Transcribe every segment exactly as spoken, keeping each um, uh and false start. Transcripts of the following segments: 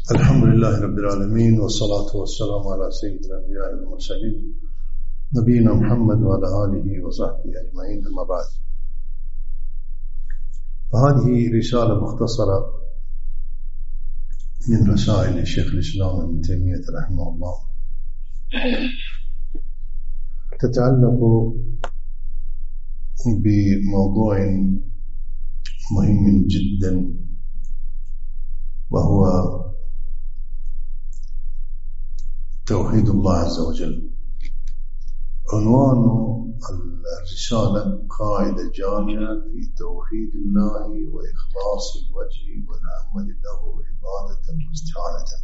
الحمد لله رب العالمين، والصلاة والسلام على سيد الأنبياء والمرسلين نبينا محمد وعلى آله وصحبه أجمعين، أما بعد. فهذه رسالة مختصرة من رسائل شيخ الإسلام ابن تيمية رحمه الله، تتعلق بموضوع مهم جدا، وهو توحيد الله عز وجل. عنوان الرسالة قاعدة جامعة في توحيد الله وإخلاص الوجه والعمل له عبادة واستعانة.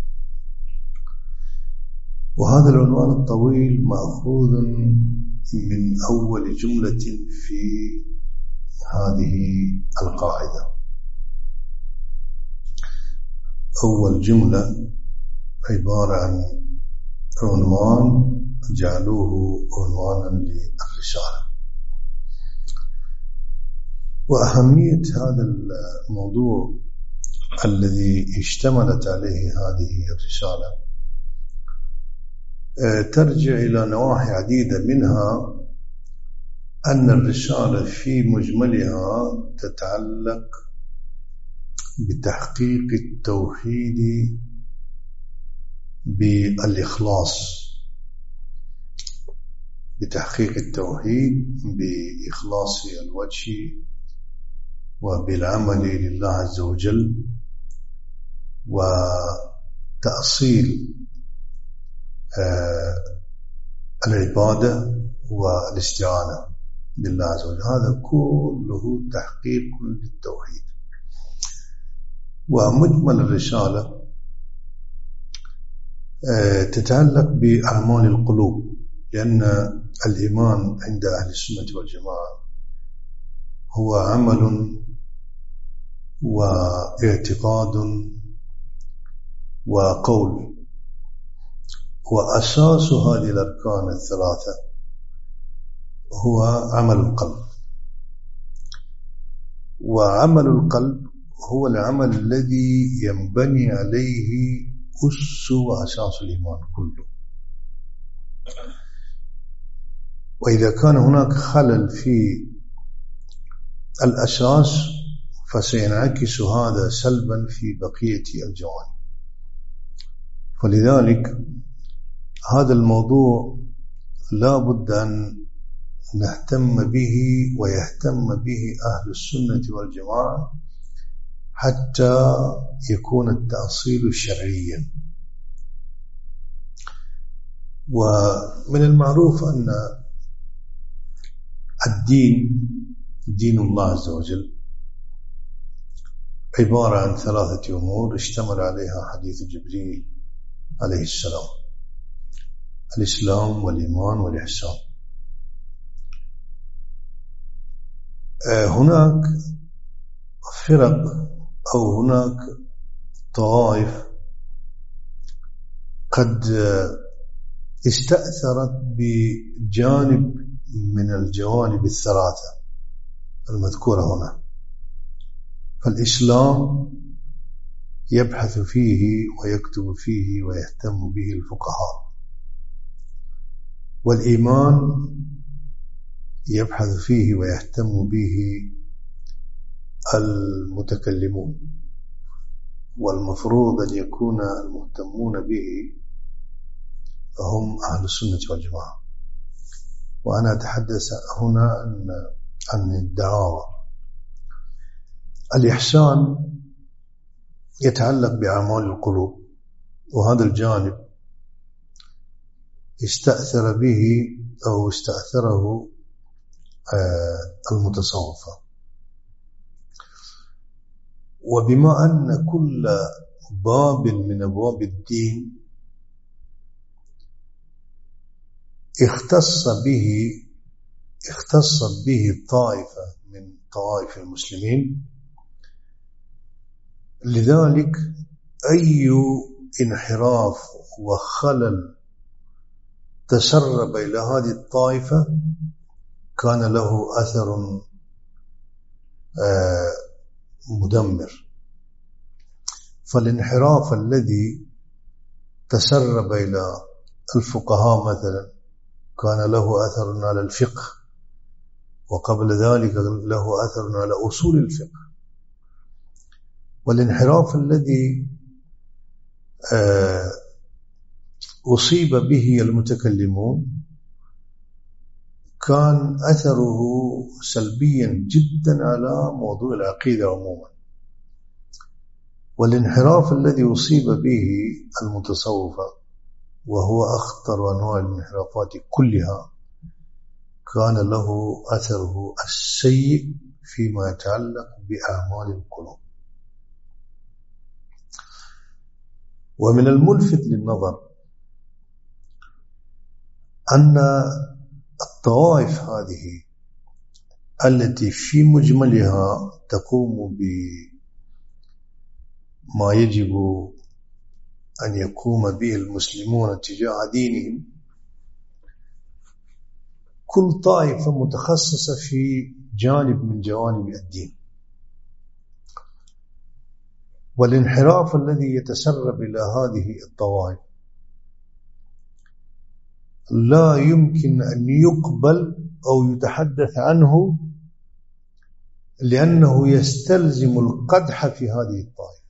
وهذا العنوان الطويل مأخوذ من أول جملة في هذه القاعدة. أول جملة عبارة عن عنوان جعلوه عنوانا للرسالة. وأهمية هذا الموضوع الذي اشتملت عليه هذه الرسالة ترجع إلى نواحي عديدة، منها أن الرسالة في مجملها تتعلق بتحقيق التوحيد بالإخلاص، بتحقيق التوحيد بإخلاص الوجه وبالعمل لله عز وجل، وتأصيل العبادة والاستعانة بالله عز وجل. هذا كله تحقيق للتوحيد. ومجمل الرسالة تتعلق بأعمال القلوب، لأن الإيمان عند أهل السنة والجماعة هو عمل واعتقاد وقول، وأساس هذه الأركان الثلاثة هو عمل القلب. وعمل القلب هو العمل الذي ينبني عليه أس وأساس الإيمان كله. وإذا كان هناك خلل في الأساس فسينعكس هذا سلبا في بقية الجوانب. فلذلك هذا الموضوع لا بد أن نهتم به ويهتم به أهل السنة والجماعة حتى يكون التأصيل شرعيا. ومن المعروف أن الدين دين الله عز وجل عبارة عن ثلاثة أمور اشتمل عليها حديث جبريل عليه السلام: الإسلام والإيمان والإحسان. هناك فرق أو هناك طوائف قد استأثرت بجانب من الجوانب الثلاثة المذكورة هنا. فالإسلام يبحث فيه ويكتب فيه ويهتم به الفقهاء، والإيمان يبحث فيه ويهتم به المتكلمون، والمفروض أن يكون المهتمون به هم أهل السنة والجماعة. وأنا أتحدث هنا عن عن الدعاوى. الإحسان يتعلق بأعمال القلوب، وهذا الجانب استأثر به أو استأثره المتصوفة. وبما أن كل باب من أبواب الدين اختص به اختصت به طائفة من طوائف المسلمين، لذلك أي انحراف وخلل تسرب إلى هذه الطائفة كان له أثر مدمر. فالانحراف الذي تسرب إلى الفقهاء مثلا كان له أثر على الفقه، وقبل ذلك له أثر على أصول الفقه. والانحراف الذي أصيب به المتكلمون كان أثره سلبيا جدا على موضوع العقيدة عموما. والانحراف الذي أصيب به المتصوفة، وهو أخطر أنواع الانحرافات كلها، كان له أثره السيء فيما يتعلق بأعمال القلوب. ومن الملفت للنظر أن الطوائف هذه التي في مجملها تقوم بما يجب أن يقوم به المسلمون تجاه دينهم، كل طائفة متخصصة في جانب من جوانب الدين. والانحراف الذي يتسرب إلى هذه الطوائف لا يمكن أن يقبل أو يتحدث عنه، لأنه يستلزم القدح في هذه الطائفة،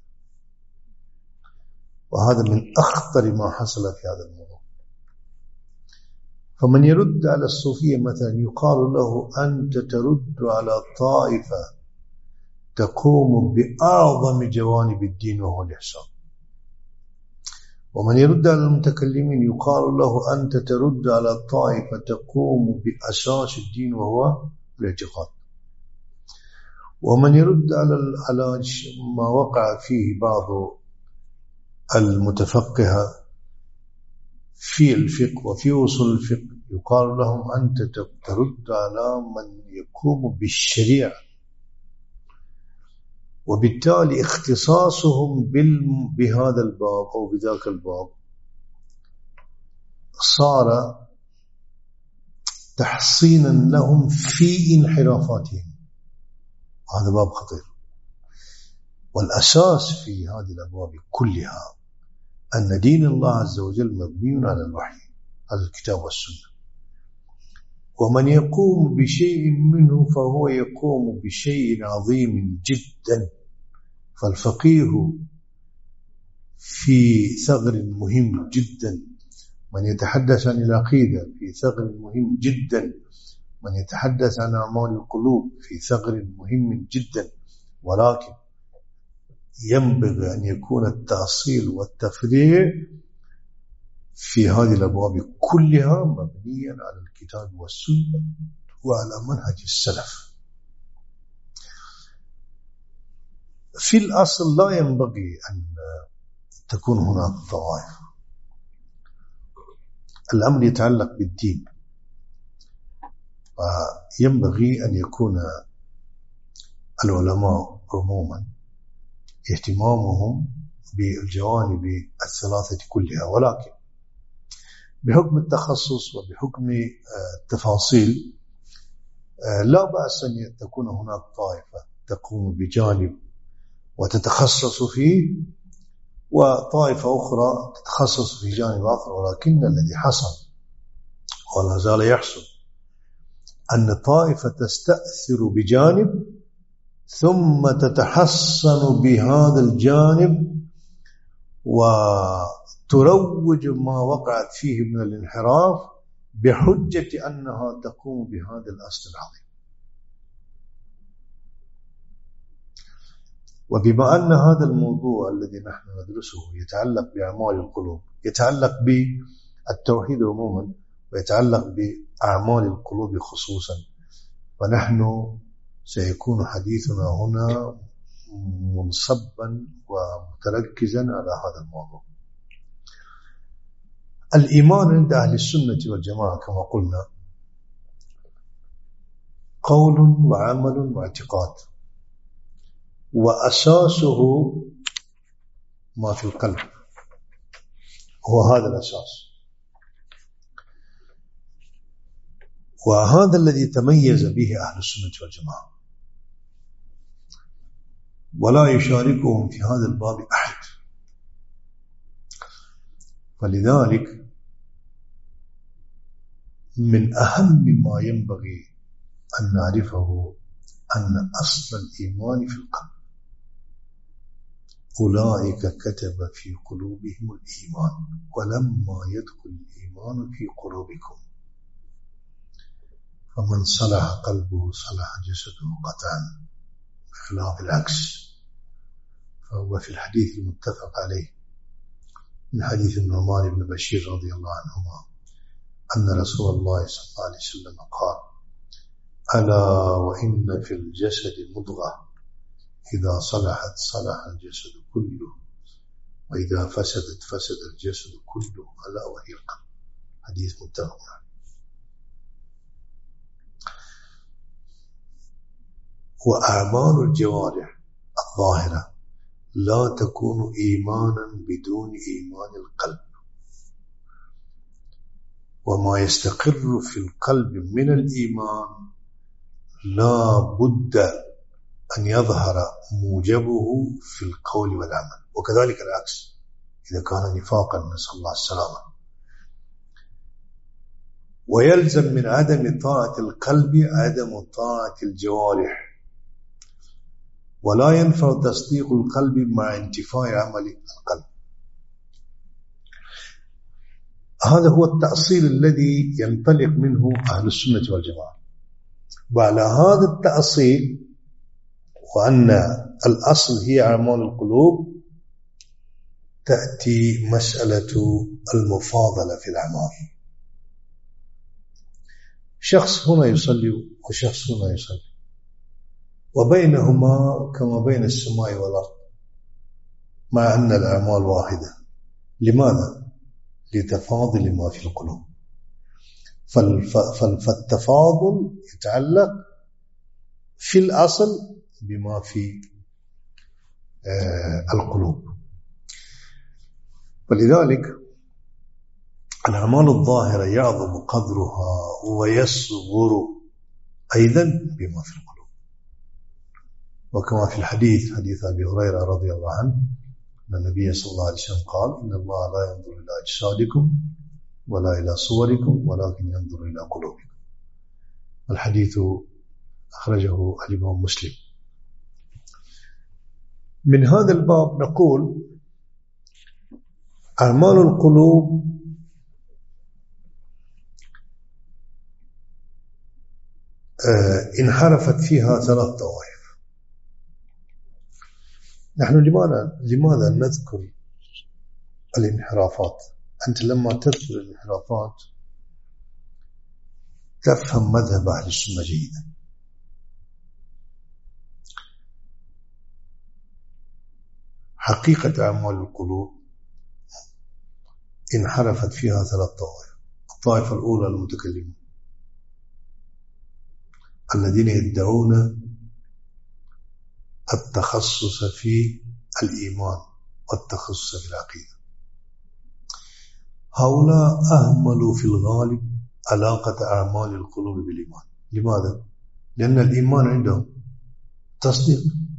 وهذا من أخطر ما حصل في هذا الموضوع. فمن يرد على الصوفية مثلا يقال له أنت ترد على طائفة تقوم بأعظم جوانب الدين وهو الإحسان. ومن يرد على المتكلمين يقال له أنت ترد على طائفة تقوم بأساس الدين وهو الاعتقاد. ومن يرد على على ما وقع فيه بعض المتفقهة في الفقه وفي أصول الفقه يقال لهم أنت ترد على من يقوم بالشريعة. وبالتالي اختصاصهم بهذا الباب أو بذاك الباب صار تحصينا لهم في انحرافاتهم. هذا باب خطير. والأساس في هذه الأبواب كلها أن دين الله عز وجل مبني على الوحي، على الكتاب والسنة. ومن يقوم بشيء منه فهو يقوم بشيء عظيم جدا. فالفقيه في ثغر مهم جدا، من يتحدث عن العقيدة في ثغر مهم جدا، من يتحدث عن أعمال القلوب في ثغر مهم جدا. ولكن ينبغي أن يكون التأصيل والتفريع في هذه الأبواب كلها مبنيا على الكتاب والسنة وعلى منهج السلف. في الأصل لا ينبغي أن تكون هناك طوائف. الأمر يتعلق بالدين، وينبغي أن يكون العلماء عموما اهتمامهم بالجوانب الثلاثة كلها. ولكن بحكم التخصص وبحكم التفاصيل لا بأس أن تكون هناك طائفة تقوم بجانب وتتخصص فيه، وطائفة أخرى تتخصص في جانب آخر. ولكن الذي حصل ولا زال يحصل أن طائفة تستأثر بجانب ثم تتحصن بهذا الجانب وتروج ما وقعت فيه من الانحراف بحجة أنها تقوم بهذا الأصل العظيم. وبما أن هذا الموضوع الذي نحن ندرسه يتعلق بأعمال القلوب، يتعلق بالتوحيد عموما ويتعلق بأعمال القلوب خصوصا، فنحن سيكون حديثنا هنا منصبا ومتركزا على هذا الموضوع. الإيمان عند أهل السنة والجماعة كما قلنا قول وعمل واعتقاد، وأساسه ما في القلب، هو هذا الأساس. وهذا الذي تميز به أهل السنة والجماعة، ولا يشاركهم في هذا الباب أحد. فلذلك من أهم ما ينبغي أن نعرفه أن أصل الإيمان في القلب. أولئك كتب في قلوبهم الإيمان ولما يدخل الإيمان في قلوبكم فمن صلح قلبه صلح جسده قطعا، بخلاف العكس. فهو في الحديث المتفق عليه من حديث النعمان بن بشير رضي الله عنهما أن رسول الله صلى الله عليه وسلم قال: ألا وإن في الجسد مضغة إذا صلحت صلح الجسد كله وإذا فسدت فسد الجسد كله ألا وهي القلب. حديث متفق عليه. وأعمال الجوارح الظاهرة لا تكون إيمانا بدون إيمان القلب، وما يستقر في القلب من الإيمان لا بد أن يظهر موجبه في القول والعمل، وكذلك العكس إذا كان نفاقا نسأل الله السلامة. ويلزم من عدم طاعة القلب عدم طاعة الجوارح، ولا ينفع تصديق القلب مع انتفاء عمل القلب. هذا هو التأصيل الذي ينطلق منه أهل السنة والجماعة. وعلى هذا التأصيل وأن الأصل هي أعمال القلوب تأتي مسألة المفاضلة في الأعمال. شخص هنا يصلي وشخص هنا يصلي، وبينهما كما بين السماء والأرض، مع أن الأعمال واحدة. لماذا؟ لتفاضل ما في القلوب. فالتفاضل يتعلق في الأصل بما في القلوب. ولذلك الأعمال الظاهرة يعظم قدرها ويصغر أيضا بما في القلوب. وكما في الحديث حديث أبي هريرة رضي الله عنه أن النبي صلى الله عليه وسلم قال: إن الله لا ينظر إلى أجسادكم ولا إلى صوركم ولكن ينظر إلى قلوبكم. الحديث أخرجه الإمام مسلم. من هذا الباب نقول أعمال القلوب انحرفت فيها ثلاث طوائف. نحن لماذا لماذا نذكر الانحرافات؟ أنت لما تذكر الانحرافات تفهم مذهب أهل السنة جيدا. حقيقة أعمال القلوب انحرفت فيها ثلاث طوائف. الطائفة الأولى المتكلمون الذين يدعون التخصص في الإيمان والتخصص في العقيدة. هؤلاء أهملوا في الغالب علاقة أعمال القلوب بالإيمان. لماذا؟ لأن الإيمان عندهم تصديق،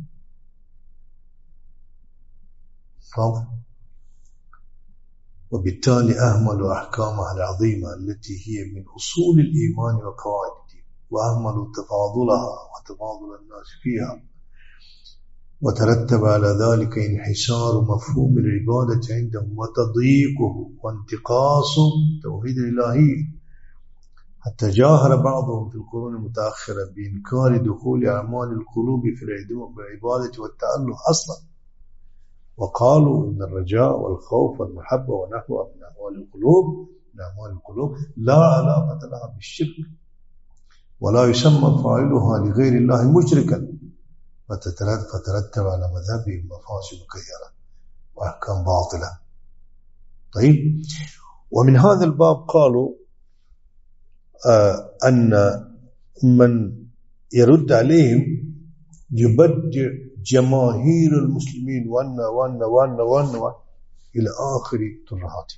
وبالتالي أهملوا أحكامها العظيمة التي هي من أصول الإيمان وقواعد الدين، وأهملوا تفاضلها وتفاضل الناس فيها، وترتب على ذلك انحسار مفهوم العبادة عندهم وتضييقه وانتقاص توحيد الإلهي، حتى جاهر بعضهم في القرون المتأخرة بإنكار دخول أعمال القلوب في العبادة والتأله أصلا، وقالوا إن الرجاء والخوف والمحبة ونحوها من أعمال القلوب من أعمال القلوب لا علاقة لها بالشرك، ولا يسمى فاعلها لغير الله مشركا، فترتب على مذهبهم مفاسد كثيرة وأحكام باطلة. طيب، ومن هذا الباب قالوا آه أن من يرد عليهم يبدع جماهير المسلمين وأن وأن وأن وأن, وأن إلى آخر ترهات.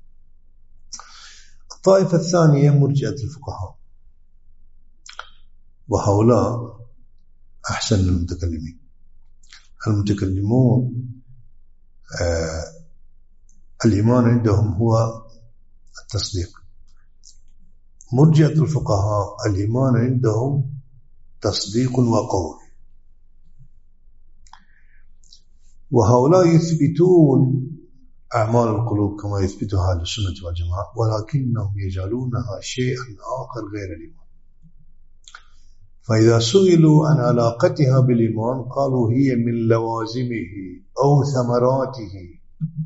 الطائفة الثانية مرجئة الفقهاء، وهؤلاء أحسن المتكلمين. المتكلمون آه الإيمان عندهم هو التصديق. مرجئة الفقهاء الإيمان عندهم تصديق وقول، وهؤلاء يثبتون أعمال القلوب كما يثبتها أهل السنة والجماعة، ولكنهم يجعلونها شيئا آخر غير الإيمان. فإذا سئلوا عن علاقتها بالإيمان قالوا هي من لوازمه أو ثمراته.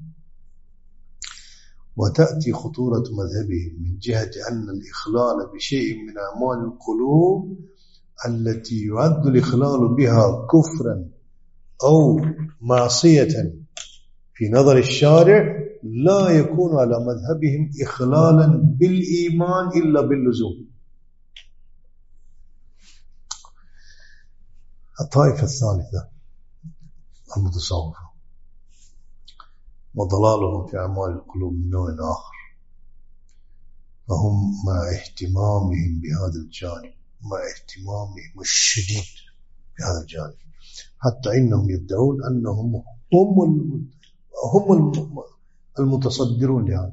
وتأتي خطورة مذهبهم من جهة أن الإخلال بشيء من أعمال القلوب التي يعد الإخلال بها كفرا أو معصية في نظر الشارع لا يكون على مذهبهم إخلالا بالإيمان إلا باللزوم. الطائفة الثالثة المتصوفة وضلالهم في أعمال القلوب من نوع آخر، فهم مع اهتمامهم بهذا الجانب مع اهتمامهم الشديد بهذا الجانب حتى إنهم يدعون أنهم هم هم المتصدرون لهذا،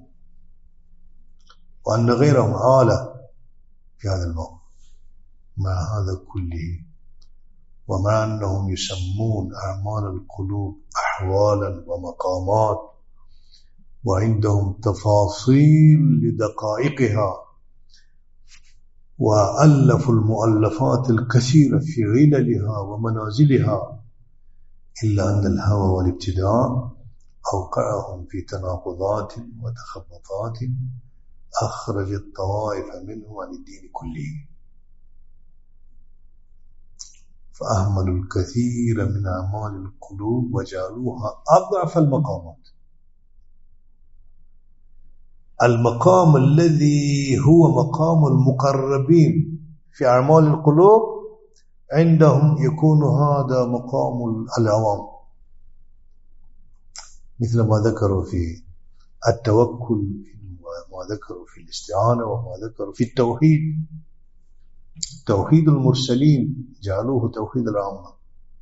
وأن غيرهم عالة في هذا الموضوع. مع هذا كله ومع أنهم يسمون أعمال القلوب أحوالا ومقامات وعندهم تفاصيل لدقائقها وألفوا المؤلفات الكثيرة في عللها ومنازلها، إلا أن الهوى والابتداع أوقعهم في تناقضات وتخبطات أخرجت طوائف منهم عن الدين كله، فأهملوا الكثير من أعمال القلوب وجعلوها أضعف المقامات. المقام الذي هو مقام المقربين في أعمال القلوب عندهم يكون هذا مقام العوام، مثل ما ذكروا في التوكل وما ذكروا في الاستعانة وما ذكروا في التوحيد. توحيد المرسلين جعلوه توحيد العامة،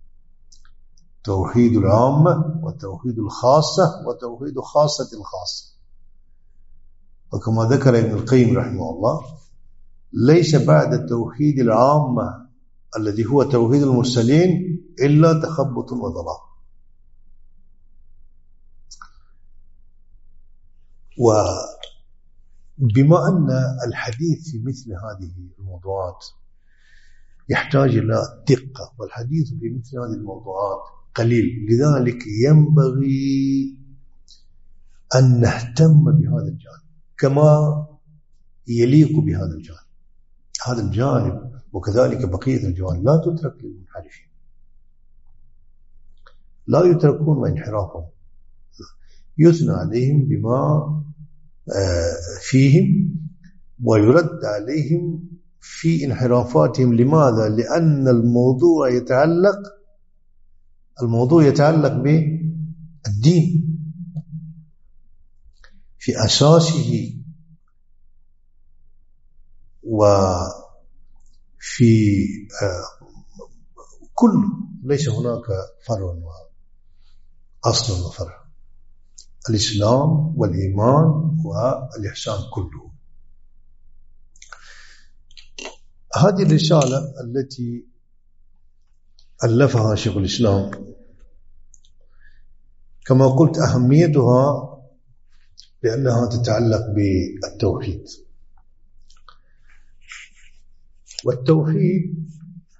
توحيد العامة وتوحيد الخاصة وتوحيد خاصة الخاصة. وكما ذكر ابن القيم رحمه الله ليس بعد التوحيد العامة الذي هو توحيد المرسلين إلا تخبط وضلال. وبما أن الحديث في مثل هذه الموضوعات يحتاج إلى دقة، والحديث في مثل هذه الموضوعات قليل، لذلك ينبغي أن نهتم بهذا الجانب كما يليق بهذا الجانب. هذا الجانب وكذلك بقية الجوانب لا تترك للمنحرفين، لا يتركون وانحرافهم، يثنى عليهم بما فيهم ويرد عليهم في انحرافاتهم. لماذا؟ لأن الموضوع يتعلق الموضوع يتعلق بالدين في أساسه وفي كل، ليس هناك فرع وأصل وفرع، الإسلام والإيمان والإحسان كله. هذه الرسالة التي ألفها شيخ الإسلام كما قلت أهميتها لأنها تتعلق بالتوحيد، والتوحيد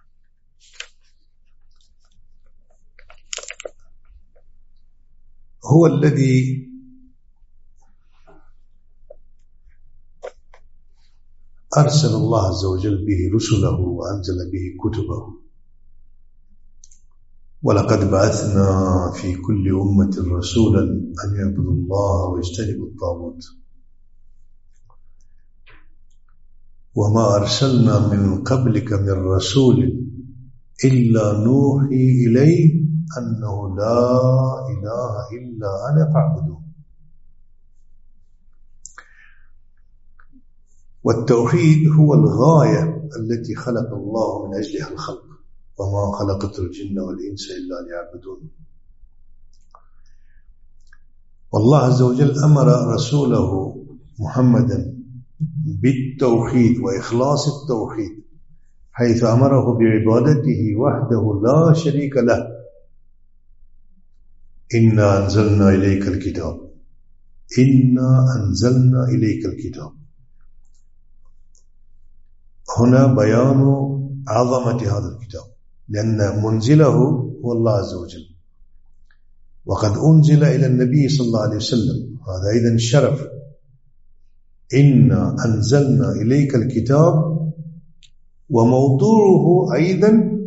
هو الذي أرسل الله عز وجل به رسله وأنزل به كتبه. ولقد بعثنا في كل أمة رسولا أن يعبدوا الله ويجتنبوا الطاغوت وما أرسلنا من قبلك من رسول إلا نوحي إليه أنه لا إله إلا أنا فاعبدون. والتوحيد هو الغاية التي خلق الله من أجلها الخلق، وما خلقت الجن والإنس إلا ليعبدون. والله عز وجل أمر رسوله محمدا بالتوحيد وإخلاص التوحيد، حيث أمره بعبادته وحده لا شريك له. إنا أنزلنا إليك الكتاب إنا أنزلنا إليك الكتاب. هنا بيان عظمة هذا الكتاب، لأن منزله هو الله عز وجل، وقد أنزل إلى النبي صلى الله عليه وسلم، هذا أيضا شرف. إنا أنزلنا إليك الكتاب، وموضوعه أيضا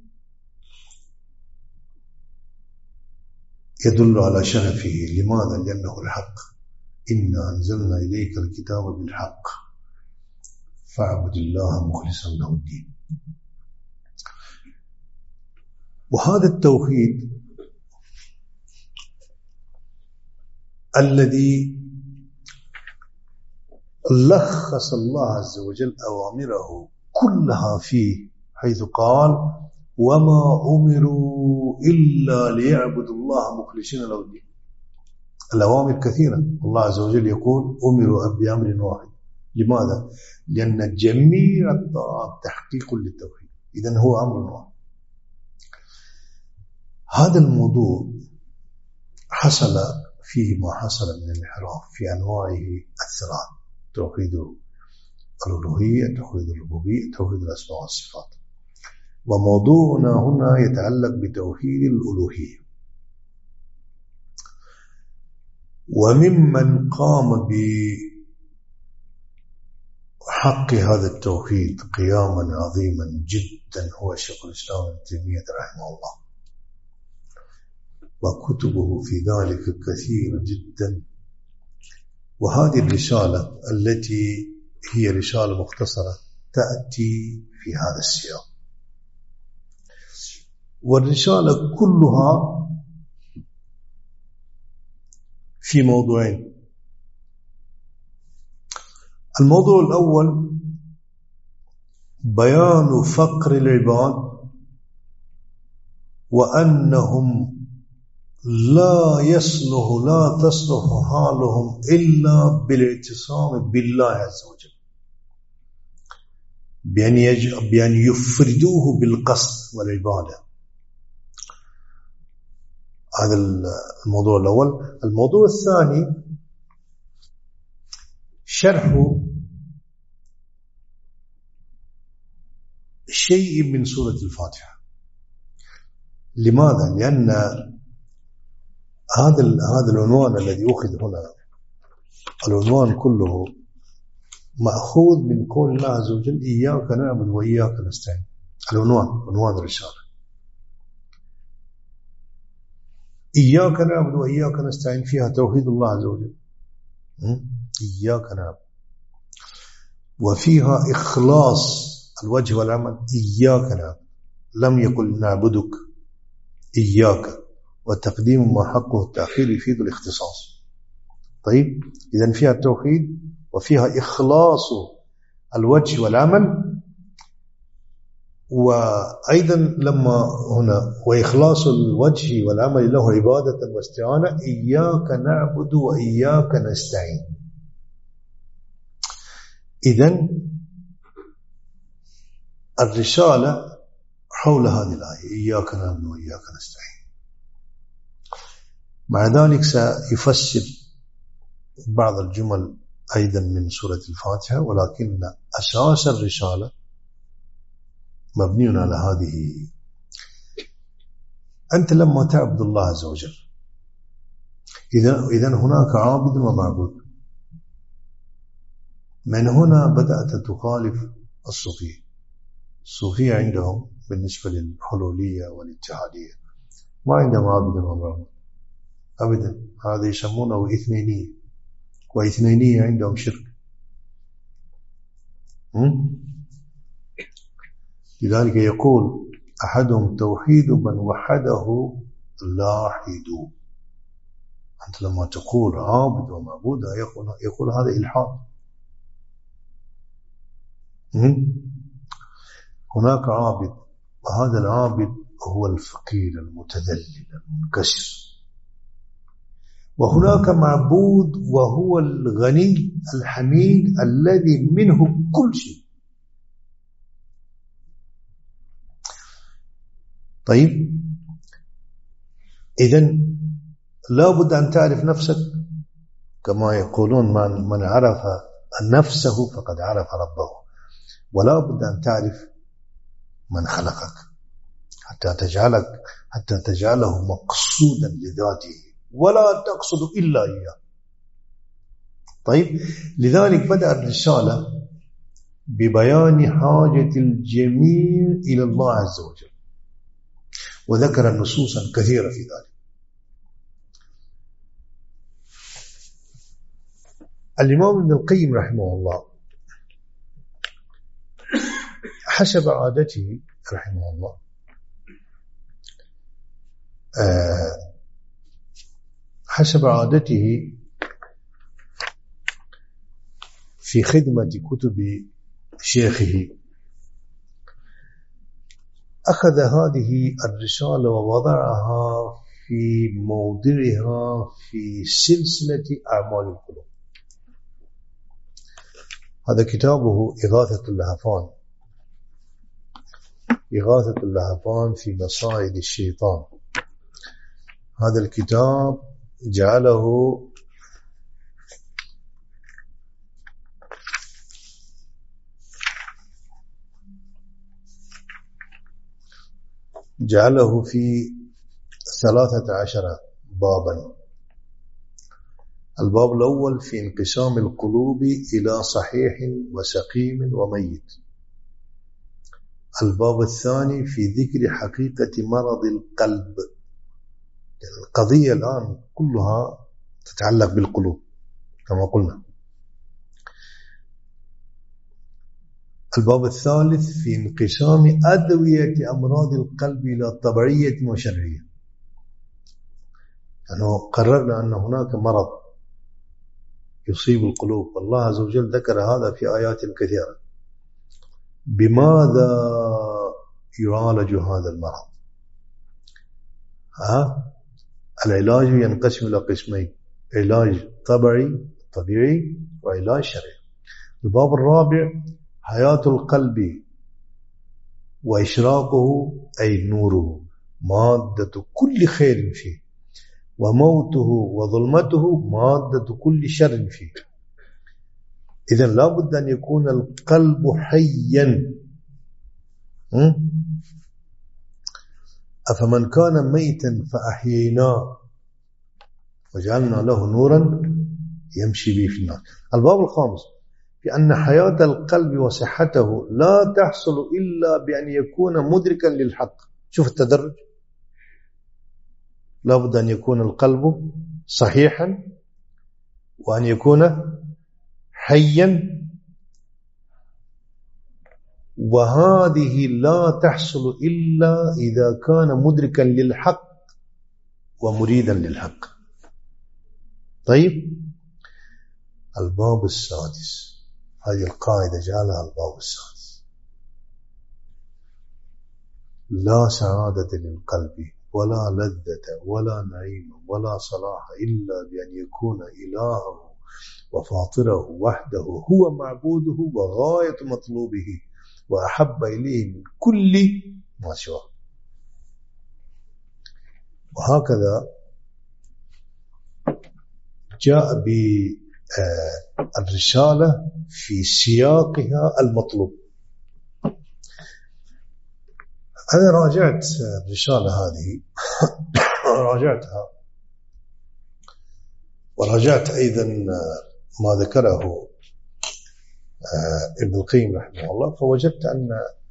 يدل على شرفه. لماذا؟ لأنه الحق. إنا أنزلنا إليك الكتاب بالحق فاعبد الله مخلصا له الدين. وهذا التوحيد الذي لخص الله عز وجل أوامره كلها فيه، حيث قال وما أمروا إلا ليعبدوا الله مخلصين له الدين. الأوامر كثيرة، الله عز وجل يقول أمروا بأمر واحد. لماذا؟ لأن جميع الطاعات تحقيق للتوحيد، إذن هو أمر واحد. هذا الموضوع حصل فيه ما حصل من الانحراف في أنواعه الثلاث: توحيد الألوهية، توحيد الربوبية، توحيد الأسماء والصفات. وموضوعنا هنا يتعلق بتوحيد الألوهية. وممن قام بحق هذا التوحيد قياما عظيما جدا هو شيخ الإسلام ابن تيمية رحمه الله، وكتبه في ذلك كثيرة جدا. وهذه الرسالة التي هي رسالة مختصرة تأتي في هذا السياق. والرسالة كلها في موضوعين. الموضوع الأول بيان فقر العباد، وأنهم لا يصلح لا تصلح حالهم إلا بالاعتصام بالله عز وجل، بأن, يج... بأن يفردوه بالقصد والعبادة. هذا الموضوع الأول. الموضوع الثاني شرح شيء من سورة الفاتحة. لماذا؟ لأن هذا هذا العنوان الذي أخذ هنا، العنوان كله مأخوذ من قول الله عز وجل إياك نعبد وإياك نستعين. العنوان عنوان الرسالة إياك نعبد وإياك نستعين، فيها توحيد الله عز وجل، إياك نعبد، وفيها إخلاص الوجه والعمل، إياك نعبد، لم يقل نعبدك، إياك، وتقديم ما حقه التأخير يفيد الاختصاص. طيب، إذن فيها التوحيد وفيها إخلاص الوجه والعمل. وأيضا لما هنا وإخلاص الوجه والعمل له عبادة واستعانة، إياك نعبد وإياك نستعين. إذن الرسالة حول هذه الآية إياك نعبد وإياك نستعين. مع ذلك سيفسر بعض الجمل أيضا من سورة الفاتحة، ولكن أساس الرسالة مبني على هذه. أنت لما تعبد الله عز وجل، إذن هناك عابد ومعبود. من هنا بدأت تخالف الصوفية. الصوفية عندهم بالنسبة للحلولية والاتحادية ما عندهم عابد ومعبود أبدا، هذا يسمونه إثنينية، وإثنينية عندهم شرك. لذلك يقول أحدهم توحيد من وحده لاحد. أنت لما تقول عابد ومعبود يقول, يقول هذا إلحاد. هناك عابد، وهذا العابد هو الفقير المتذلل المنكسر. وهناك معبود وهو الغني الحميد الذي منه كل شيء. طيب إذن لا بد أن تعرف نفسك، كما يقولون من, من عرف نفسه فقد عرف ربه، ولا بد أن تعرف من خلقك حتى تجعلك حتى تجعله مقصودا لذاته ولا تقصد إلا إياه. طيب لذلك بدأ الرسالة ببيان حاجة الجميع إلى الله عز وجل، وذكر نصوصا كثيرة في ذلك. الإمام ابن القيم رحمه الله حسب عادته رحمه الله آه حسب عادته في خدمة كتب شيخه أخذ هذه الرسالة ووضعها في موضعها في سلسلة أعمال القلوب. هذا كتابه إغاثة اللهفان، إغاثة اللهفان في مصائد الشيطان. هذا الكتاب جعله جعله في ثلاثة عشر بابا. الباب الأول في انقسام القلوب إلى صحيح وسقيم وميت. الباب الثاني في ذكر حقيقة مرض القلب. القضية الآن كلها تتعلق بالقلوب كما قلنا. الباب الثالث في انقسام أدوية أمراض القلب إلى طبيعية وشرعية. يعني قررنا أن هناك مرض يصيب القلوب، والله عز وجل ذكر هذا في آيات كثيرة. بماذا يعالج هذا المرض؟ ها؟ العلاج ينقسم إلى قسمين: علاج طبيعي طبيعي وعلاج شرعي. الباب الرابع حياة القلب وإشراقه أي نوره، مادة كل خير فيه، وموته وظلمته مادة كل شر فيه. إذن لا بد أن يكون القلب حيا. أفمن كان ميتا فأحييناه وجعلنا له نورا يمشي به في النار. الباب الخامس في أن حياة القلب وصحته لا تحصل إلا بأن يكون مدركا للحق. شوف التدرج، لا بد أن يكون القلب صحيحا، وأن يكون حيا، وهذه لا تحصل إلا إذا كان مدركا للحق ومريدا للحق. طيب الباب السادس، هذه القاعدة جعلها الباب السادس: لا سعادة للقلب ولا لذة ولا نعيم ولا صلاح إلا بأن يكون إلهه وفاطره وحده هو معبوده وغاية مطلوبه وأحب إليه من كل ما سواه. وهكذا جاء بالرسالة في سياقها المطلوب. أنا راجعت الرسالة هذه راجعتها، وراجعت أيضا ما ذكره ابن القيم رحمه الله، فوجدت أن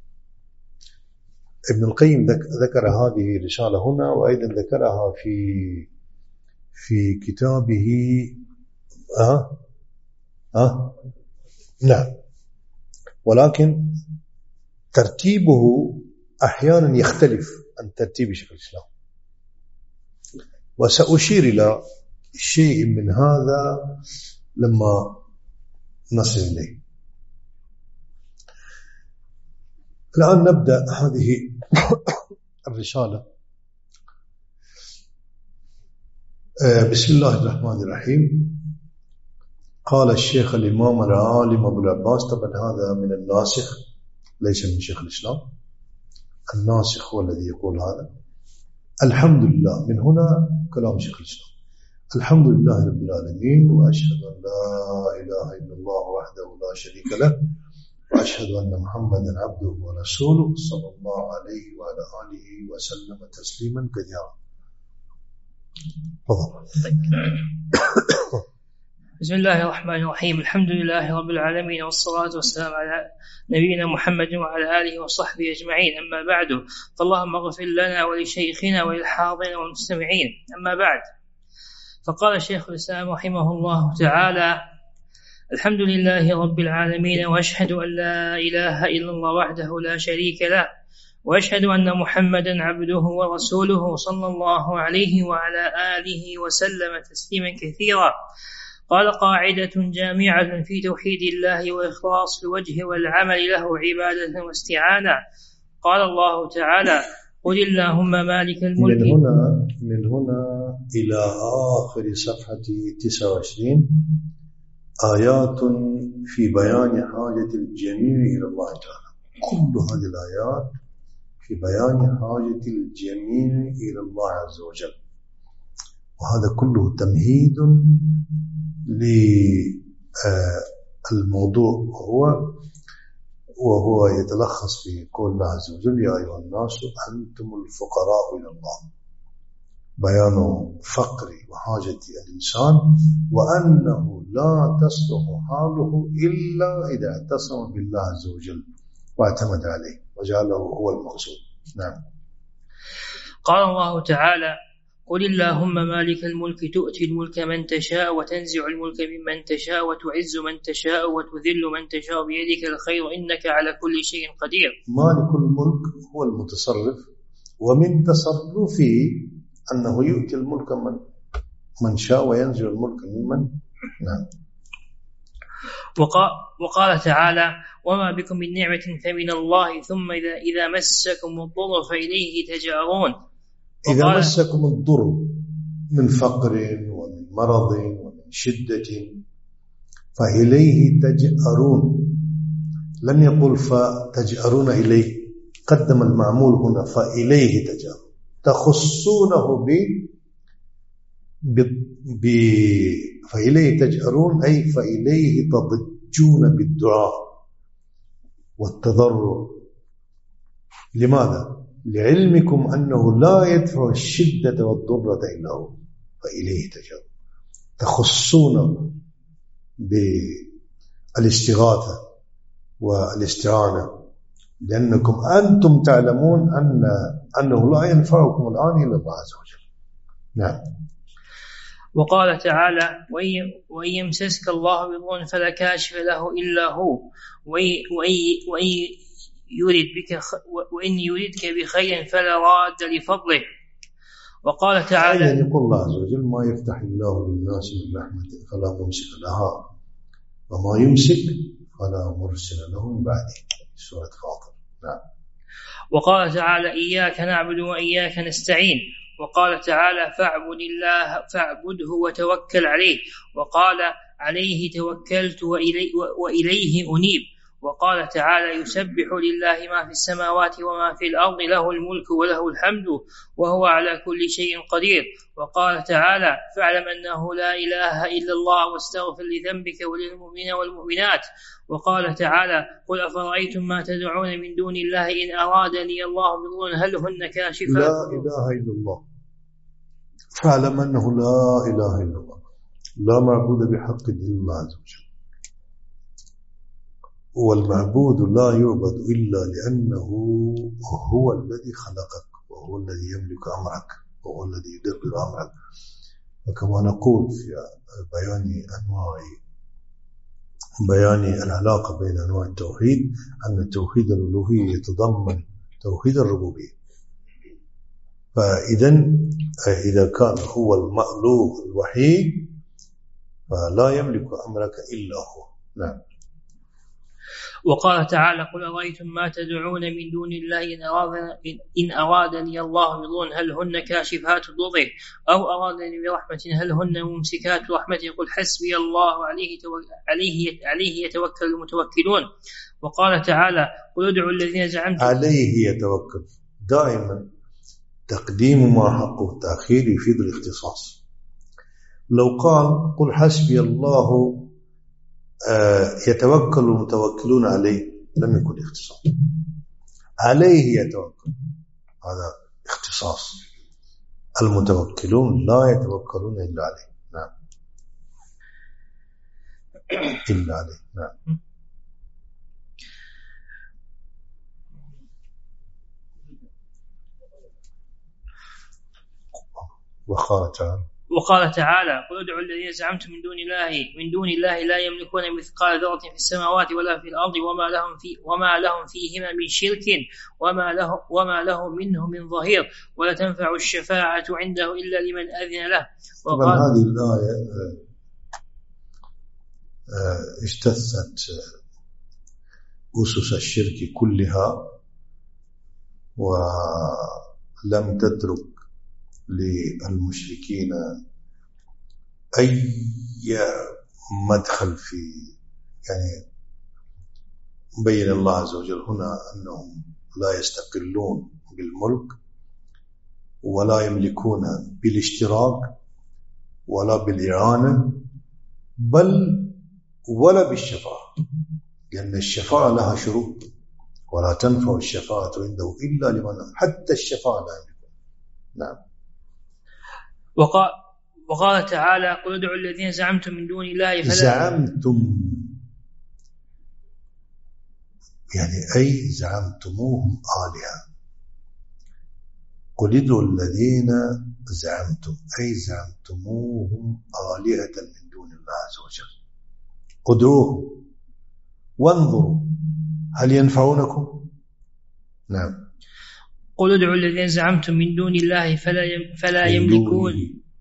ابن القيم ذكر هذه الرسالة هنا، وأيضا ذكرها في في كتابه أه أه نعم، ولكن ترتيبه أحيانا يختلف عن ترتيب شيخ الإسلام، وسأشير إلى شيء من هذا لما نصل إليه. الآن نبدأ هذه الرسالة. بسم الله الرحمن الرحيم. قال الشيخ الإمام العالم أبو العباس، طبعا هذا من الناسخ ليس من شيخ الإسلام، الناسخ هو الذي يقول هذا. الحمد لله، من هنا كلام شيخ الإسلام. الحمد لله رب العالمين، وأشهد أن لا إله إلا الله وحده لا شريك له، وأشهد أن محمدا عبده ورسوله صلى الله عليه وعلى آله وسلم تسليما كثيرا. بسم الله الرحمن الرحيم. الحمد لله رب العالمين، والصلاة والسلام على نبينا محمد وعلى آله وصحبه أجمعين. أما بعد، فاللهم اغفر لنا ولشيخنا وللحاضرين والمستمعين. أما بعد، فقال شيخ الإسلام رحمه الله تعالى: الحمد لله رب العالمين، وأشهد أن لا إله إلا الله وحده لا شريك له، وأشهد أن محمدا عبده ورسوله صلى الله عليه وعلى آله وسلم تسليما كثيرا. قال: قاعدة جامعة في توحيد الله وإخلاص الوجه والعمل له عبادة واستعانة. قال الله تعالى: قل اللهم مالك الملك. من هنا من هنا إلى آخر صفحة تسعة وعشرين آيات في بيان حاجة الجميع إلى الله تعالى. كل هذه الآيات في بيان حاجة الجميع إلى الله عز وجل، وهذا كله تمهيد للموضوع، وهو وهو يتلخص في قول الله عز وجل: يا أيها الناس أنتم الفقراء إلى الله. بيان فقر وحاجة الإنسان، وأنه لا تصلح حاله إلا إذا اعتصم بالله عز وجل واعتمد عليه وجعله هو المقصود. نعم. قال الله تعالى: قل اللهم مالك الملك تؤتي الملك من تشاء، وتنزع الملك ممن تشاء، وتعز من تشاء، وتذل من تشاء، بيدك الخير إنك على كل شيء قدير. مالك الملك هو المتصرف، ومن تصرفه أنه يؤتي الملك من من شاء وينزع الملك ممن. نعم. وقال تعالى: وما بكم من نعمة فمن الله، ثم إذا, إذا مسكم الضر فإليه تجأرون. إذا مسكم الضر من فقر ومن مرض ومن شدة فإليه تجأرون، لم يقل فتجأرون إليه، قدم المعمول هنا فإليه تجأرون، تخصونه ب ب فإليه تجأرون، أي فإليه تضجون بالدعاء والتضرع. لماذا؟ لعلمكم أنه لا يدفع الشدة والضرة إلا هو، فإليه تجأرون، تخصون بالاستغاثة والاستعانة، لأنكم أنتم تعلمون أن أنه لا ينفعكم الآن إلا الله عز وجل. نعم. وقال تعالى: وإن يمسسك الله بضر فلا كاشف له إلا هو، وإن يريد بك وإن يريدك بخير فلا راد لفضله. وقال تعالى: يعني يقول الله عز وجل: ما يفتح الله للناس من رحمة فلا ممسك لها، وما يمسك فلا مرسل له من بعده. سورة فاطر. نعم. وقال تعالى: إياك نعبد وإياك نستعين. وقال تعالى: فاعبد الله فاعبده وتوكل عليه. وقال: عليه توكلت وإلي وإليه أنيب. وقال تعالى: يسبح لله ما في السماوات وما في الأرض، له الملك وله الحمد وهو على كل شيء قدير. وقال تعالى: فاعلم أنه لا إله إلا الله، واستغفر لذنبك وللمؤمنين والمؤمنات. وقال تعالى: قل أفرأيتم ما تدعون من دون الله إن أرادني الله بضر هل هن كاشفات. لا إله إلا الله، فاعلم أنه لا إله إلا الله، لا معبود بحق إلا الله عز وجل، والمعبود لا يعبد إلا لأنه هو الذي خلقك، وهو الذي يملك أمرك، وهو الذي يدبر أمرك. وكما نقول في بيان أنواع بيان العلاقة بين أنواع التوحيد، أن توحيد الألوهية يتضمن توحيد الربوبية. فإذا إذا كان هو المألوه الوحيد فلا يملك أمرك إلا هو. نعم. وقال تعالى قل أرأيتم ما تدعون من دون الله إن أرادني, إن أرادني الله بضر هل هن كاشفات ضره أو أرادني برحمة هل هن ممسكات رحمته قل حسبي الله عليه, عليه, عليه يتوكل المتوكلون. وقال تعالى قل ادعوا الذين زعمتم عليه يتوكل. دائما تقديم ما حقه التأخير يفيد الاختصاص. لو قال قل حسبي الله يتوكل المتوكلون عليه لم يكن اختصاص. عليه يتوكل هذا اختصاص. المتوكلون لا يتوكلون إلا عليه. نعم إلا عليه. نعم. وقال تعالى وقال تعالى قل ادعوا الذين زعمتم من دون الله من دون الله لا يملكون مثقال ذرة في السماوات ولا في الأرض وما لهم في وما لهم فيهما من شرك وما له وما له منه من ظهير ولا تنفع الشفاعة عنده إلا لمن أذن له. طبعا هذه الآية اجتثت أسس الشرك كلها ولم تترك للمشركين أي مدخل في، يعني بين الله عز وجل هنا أنهم لا يستقلون بالملك ولا يملكون بالاشتراك ولا بالإعانة بل ولا بالشفاعة، لأن الشفاعة لها شروط ولا تنفع الشفاعة عنده إلا لمن حتى الشفاعة لا يملكون. نعم. وقال وقال تعالى قل ادعوا الذين زعمتم من دون الله فلا زعمتم يعني أي زعمتموهم آلهة. قل ادعوا الذين زعمتم أي زعمتموهم آلهة من دون الله عز وجل ادعوهم وانظروا هل ينفعونكم. نعم. قل ادعوا الذين زعمتم من دون الله فلا فلا يملكون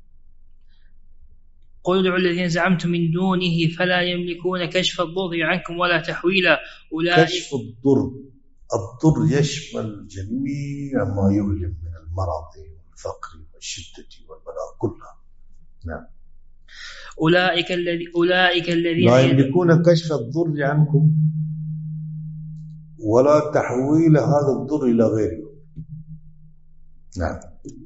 قل ادعوا الذين زعمتم من دونه فلا يملكون كشف الضر عنكم ولا تحويلا. أولئك كشف الضر، الضر يشمل جميع ما يؤلم من المرض والفقر والشدة والبلاء كلها. نعم. أولئك الذين أولئك الذين لا يملكون كشف الضر عنكم ولا تحويل هذا الضر إلى غيره. نعم.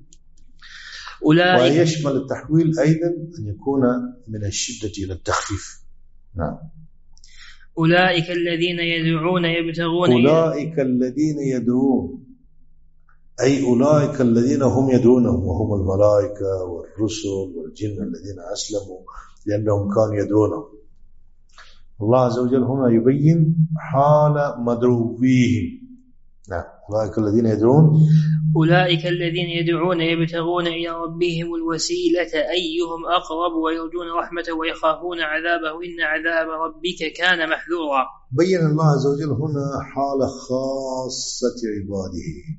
ويشمل التحويل أيضا أن يكون من الشدة إلى التخفيف. نعم. أولئك الذين يدعون يبتغون أولئك الذين يدعون أي أولئك الذين هم يدعونهم وهم الملائكة والرسل والجن الذين أسلموا لأنهم كانوا يدعونهم. الله عز وجل هنا يبين حال مدعويهم. نعم. أولئك الذين يدعون أولئك الذين يدعون يبتغون إلى ربهم الوسيلة أيهم أقرب ويرجون رحمته ويخافون عذابه إن عذاب ربك كان محذورا. بين الله عز وجل هنا حال خاصة عباده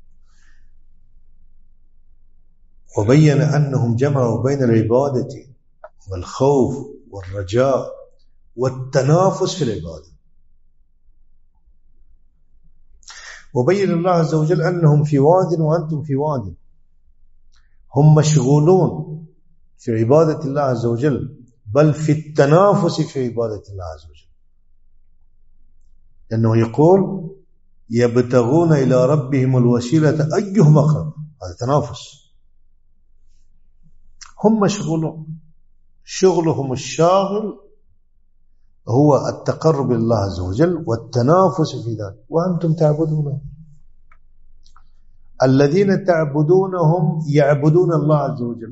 وبين أنهم جمعوا بين العبادة والخوف والرجاء والتنافس في العبادة. وبين الله عز وجل أنهم في واد وأنتم في واد، هم مشغولون في عبادة الله عز وجل بل في التنافس في عبادة الله عز وجل، لأنه يقول يبتغون إلى ربهم الوسيلة أيهم أقرب، هذا تنافس. هم مشغولون، شغلهم الشاغل هو التقرب إلى الله عز وجل والتنافس في ذلك، وأنتم تعبدونه. الذين تعبدونهم يعبدون الله عز وجل،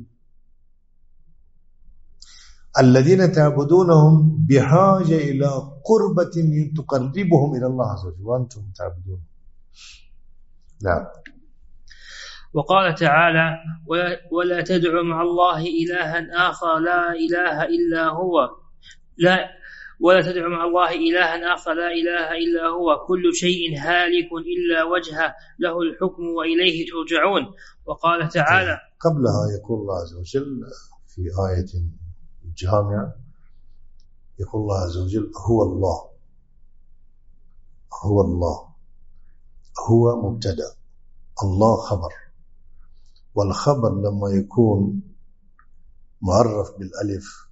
الذين تعبدونهم بحاجة إلى قربة تقربهم إلى الله عز وجل وأنتم تعبدون. نعم. وقال تعالى ولا تدعوا مع الله إلها آخر لا إله إلا هو لا ولا تدعوا مع الله إلها آخر لا إله إلا هو كل شيء هالك إلا وجهه له الحكم وإليه ترجعون. وقال تعالى قبلها يقول الله عز وجل في آية جامعة يقول الله عز وجل هو الله هو الله، هو مبتدأ، الله خبر. والخبر لما يكون معرف بالألف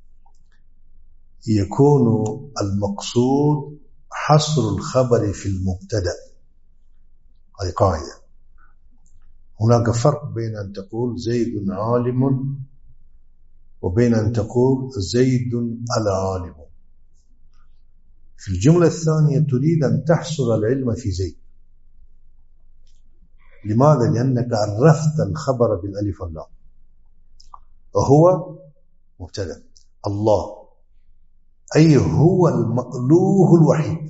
يكون المقصود حصر الخبر في المبتدأ. هذه قاعدة. هناك فرق بين أن تقول زيد عالم وبين أن تقول زيد العالم. في الجملة الثانية تريد أن تحصر العلم في زيد. لماذا؟ لأنك عرفت الخبر بالألف واللام، وهو مبتدأ. الله أي هو المألوه الوحيد.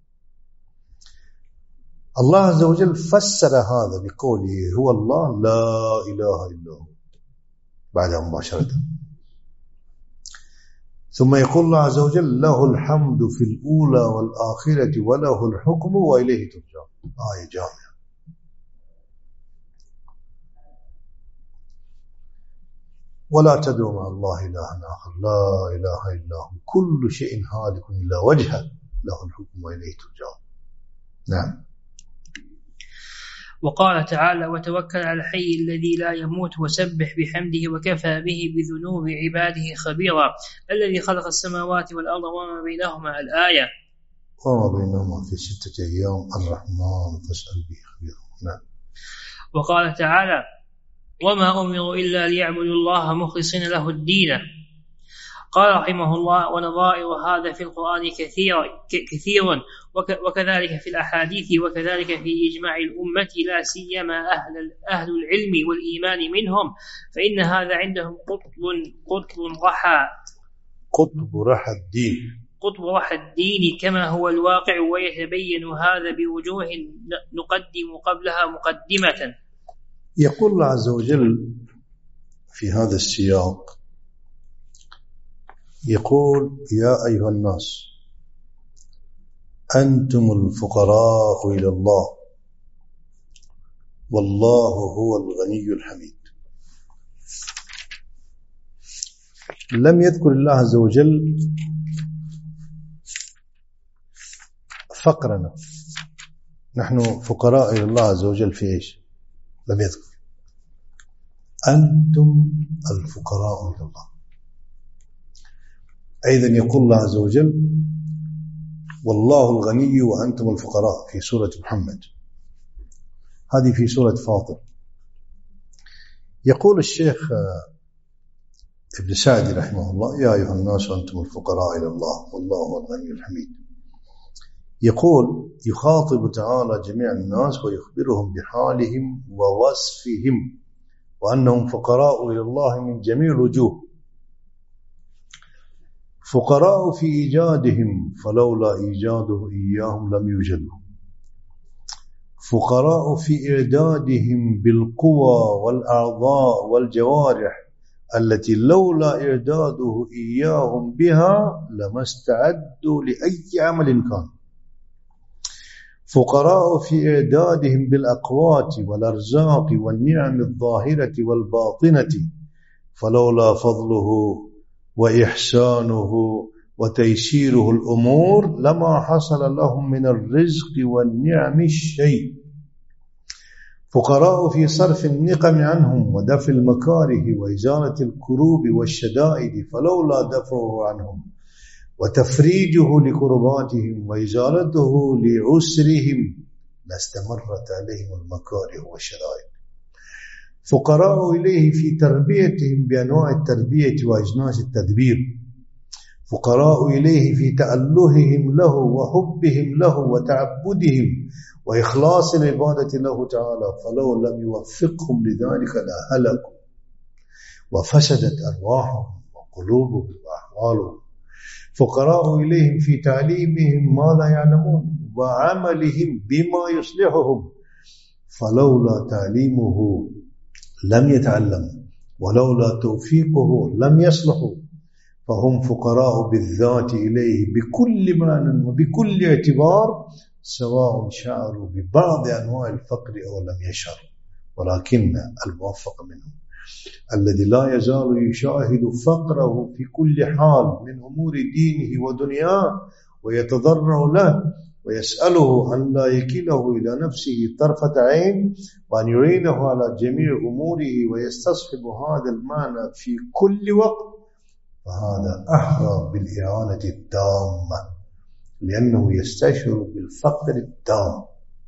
الله عز وجل فسر هذا بقوله هو الله لا إله إلا هو بعدها مباشرة. ثم يقول الله عز وجل له الحمد في الأولى والآخرة وله الحكم وإليه ترجع. آية جامعة. ولا تدعو مع الله إلها آخر لا إله إلا هو كل شيء هالك إلا وجهه له الحكم وإليه ترجع. نعم. وقال تعالى وتوكل على الحي الذي لا يموت وسبح بحمده وكفى به بذنوب عباده خبيرا الذي خلق السماوات والأرض وما بينهما الآية. وما بينهما في ستة أيام الرحمن فاسأل به خبيرا. نعم. وقال تعالى وما أمروا إلا ليعبدوا الله مخلصين له الدين. قال رحمه الله ونظائر هذا في القرآن كثير كثير وكذلك في الأحاديث وكذلك في إجماع الأمة لا سيما أهل أهل العلم والإيمان منهم فإن هذا عندهم قطب قطب رحى قطب رحى الدين قطب رحى الدين كما هو الواقع ويتبين هذا بوجوه نقدم قبلها مقدمة. يقول الله عز وجل في هذا السياق يقول يا أيها الناس أنتم الفقراء إلى الله والله هو الغني الحميد. لم يذكر الله عز وجل فقرنا، نحن فقراء إلى الله عز وجل في إيش؟ لم يذكر. أنتم الفقراء إلى الله. أيضا يقول الله عز وجل والله الغني وأنتم الفقراء في سورة محمد، هذه في سورة فاطر. يقول الشيخ ابن سعدي رحمه الله يا أيها الناس أنتم الفقراء إلى الله والله هو الغني الحميد. يقول يخاطب تعالى جميع الناس ويخبرهم بحالهم ووصفهم وأنهم فقراء إلى الله من جميع الوجوه. فقراء في إيجادهم فلولا إيجاده إياهم لم يوجدوا. فقراء في إعدادهم بالقوى والأعضاء والجوارح التي لولا إعداده إياهم بها لما استعدوا لأي عمل كان. فقراء في إعدادهم بالأقوات والأرزاق والنعم الظاهرة والباطنة فلولا فضله وإحسانه وتيسيره الأمور لما حصل لهم من الرزق والنعم الشيء. فقراء في صرف النقم عنهم ودفع المكاره وإزالة الكروب والشدائد فلولا دفعه عنهم وتفريجه لكرباتهم وإزالته لعسرهم لاستمرت عليهم المكاره والشدائد. فقراء إليه في تربيتهم بأنواع التربية وأجناس التدبير. فقراء إليه في تألههم له وحبهم له وتعبدهم وإخلاص العبادة له تعالى فلو لم يوفقهم لذلك لهلكوا وفسدت أرواحهم وقلوبهم وأحوالهم. فقراء إليهم في تعليمهم ما لا يعلمون وعملهم بما يصلحهم فلولا تعليمه لم يتعلموا ولولا توفيقه لم يصلحوا. فهم فقراء بالذات إليه بكل معنى وبكل اعتبار سواء شعروا ببعض أنواع الفقر أو لم يشعروا. ولكن الموفق منهم الذي لا يزال يشاهد فقره في كل حال من أمور دينه ودنياه ويتضرع له ويسأله أن لا يكله إلى نفسه طرفة عين وأن يعينه على جميع أموره ويستصحب هذا المعنى في كل وقت، فهذا أحرى بالإعانة التامة، لأنه يستشعر بالفقر التام.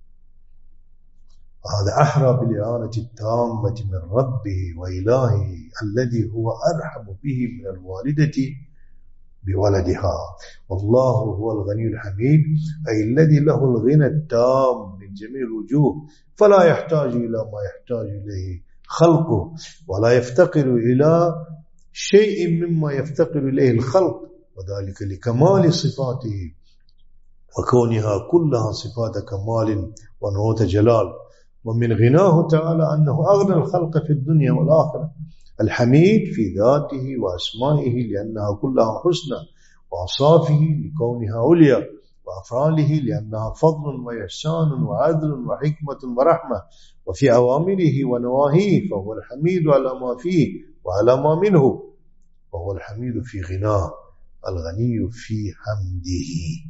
هذا أحرى بالإعانة التامة من ربه وإلهه الذي هو أرحم به من الوالدة بولدها. والله هو الغني الحميد، أي الذي له الغنى التام من جميع الوجوه، فلا يحتاج إلى ما يحتاج إليه خلقه، ولا يفتقر إلى شيء مما يفتقر إليه الخلق، وذلك لكمال صفاته وكونها كلها صفات كمال ونعوت جلال. ومن غناه تعالى أنه أغنى الخلق في الدنيا والآخرة، الحميد في ذاته وأسمائه لأنها كلها حسنى، وأوصافه لكونها عليا، وأفعاله لأنها فضل وإحسان وعدل وحكمة ورحمة، وفي أوامره ونواهيه فهو الحميد على ما فيه وعلى ما منه، وهو الحميد في غناه الغني في حمده.